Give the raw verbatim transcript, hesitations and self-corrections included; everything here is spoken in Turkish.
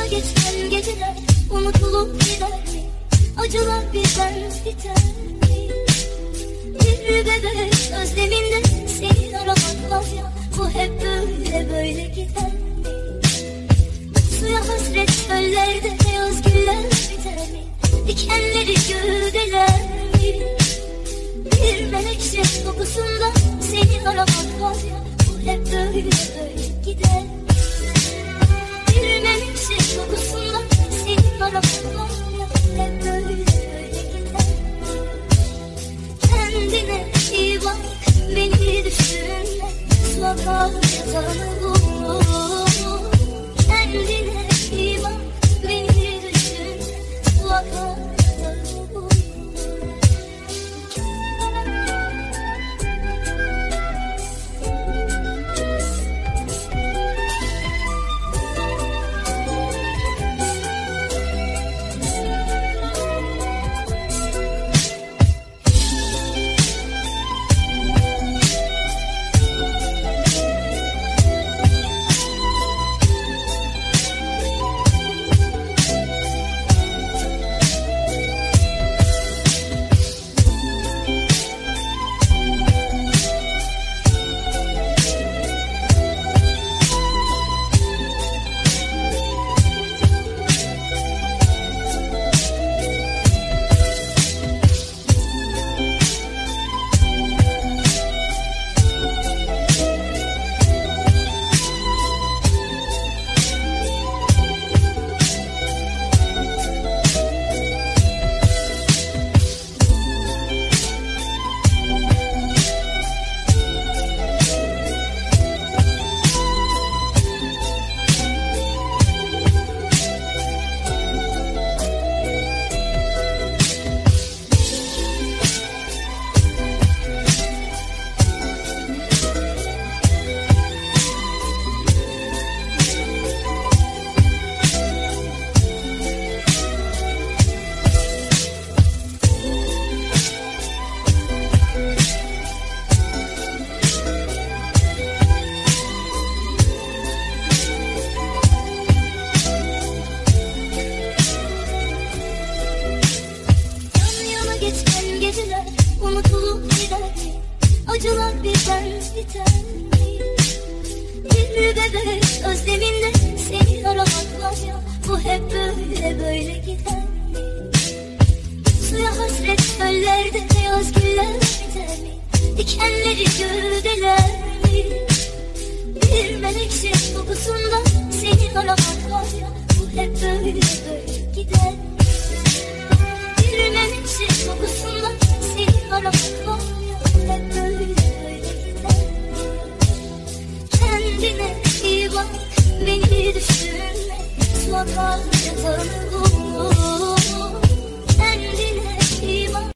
geçen geceler unutulup gider mi? Acılar bizden biter mi? Bir bebek özleminde seni aramak var ya, bu hep böyle böyle gider mi? Suya hasret çöllerde beyaz güller biter mi? Dikenleri gövdeler mi? Bir menekşe kokusunda seni aramak var ya, bu hep böyle böyle gider mi? Bir menekşe kokusunda seni aramak var ya, hep böyle böyle gider mi? Kendine iyi bak, beni düşünme, su akar yazanı bulur. Kendine iyi bak, beni düşünme, su akar yazanı bulur. Geçen geceler unutulup gider mi? Acılar bizden biter mi? Bir bebek özleminde seni aramak var ya, bu hep böyle böyle gider mi? Suya hasret çöllerde beyaz güller biter mi? Dikenleri gövdeler mi? Bir menekşe kokusunda seni aramak var ya, bu hep böyle böyle gider mi? Bir menekşe kokusunda seni aramak var ya, hep böyle böyle gider. Kendine iyi bak, beni düşünme, su akar